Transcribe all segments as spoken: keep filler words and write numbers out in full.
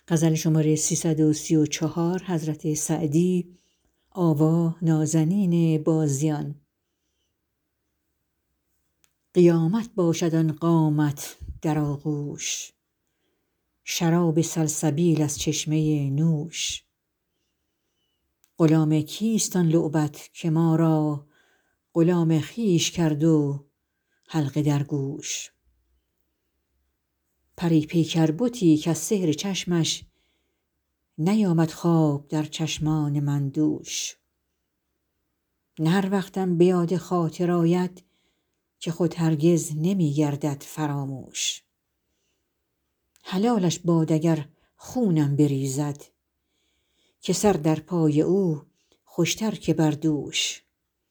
قیامت باشد آن قامت در آغوش شراب سلسبیل از چشمه نوش غلام کیست آن لعبت که ما را غلام خویش کرد و حلقه در گوش پری پیکر بتی کز سحر چشمش نیامد خواب در چشمان من دوش نه هر وقتم به یاد خاطر آید که خود هرگز نمی گردد فراموش حلالش باد اگر خونم بریزد که سر در پای او خوشتر که بر دوش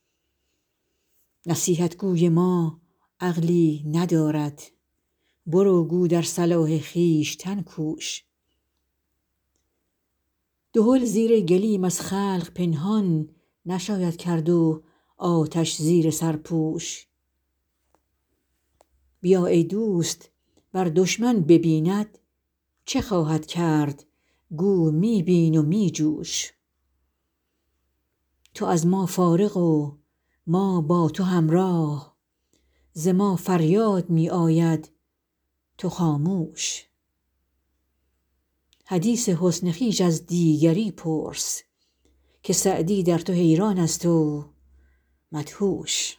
نصیحت گوی ما عقلی ندارد برو گو در صلاح خویشتن کوش دهل زیر گلیم از خلق پنهان نشاید کرد و آتش زیر سرپوش بیا ای دوست ور دشمن ببیند چه خواهد کرد گو می بین و می جوش تو از ما فارغ و ما با تو همراه ز ما فریاد می آید تو خاموش حدیث حسن خویش از دیگری پرس که سعدی در تو حیران است و مدهوش